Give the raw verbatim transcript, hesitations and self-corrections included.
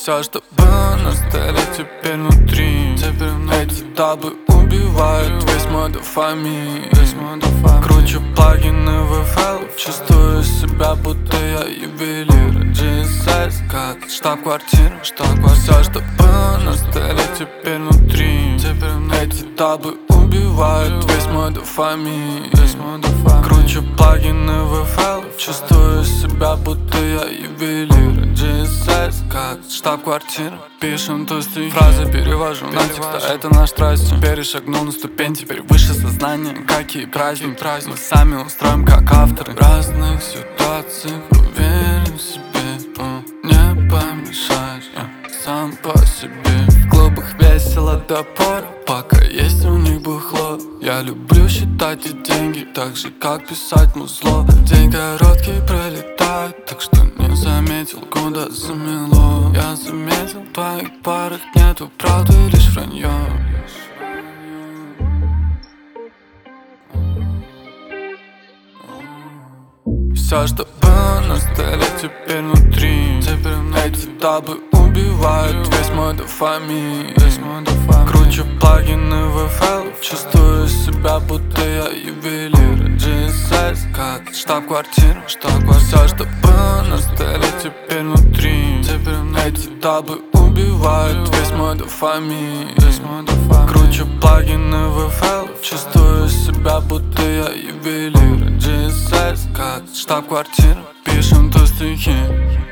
Все, что было на столе, теперь внутри. Эти дабы убивают весь мой дофамин. Кручу плагины в эф эл, чувствую себя, будто я ювелир. джи эс эс, как штаб-квартира. Все, что было на столе, теперь внутри. Эти дабы убивают весь мой дофамин. Кручу плагины в эф эл, чувствую себя, будто я ювелир. джи эс эс, как штаб-квартира. Пишем тосты, фразы перевожу на текст, а это наш страсть. Перешагнул на ступень, теперь выше сознания. Какие праздники, мы сами устроим как авторы. В разных ситуациях уверен в себе, о, не помешаешь, я сам по себе. В клубах весело до пор, пока есть у них бухло. Я люблю считать эти деньги, так же как писать музло. День короткий пролетает, так что не заметил, куда замело. Я заметил, в твоих парах нету правды, лишь вранье. Все, что было на столе, теперь внутри. Эти дабы убивают весь мой дофамин. Кручу плагины в эф эл, чувствую себя, будто я ювелир. джи эс эс, как штаб-квартира. Все, что было на столе, теперь внутри. Эти дабы убивают весь мой дофамин. Кручу плагины в эф эл, чувствую себя, будто я ювелир. джи эс эс, как штаб-квартира. Пишем тосты,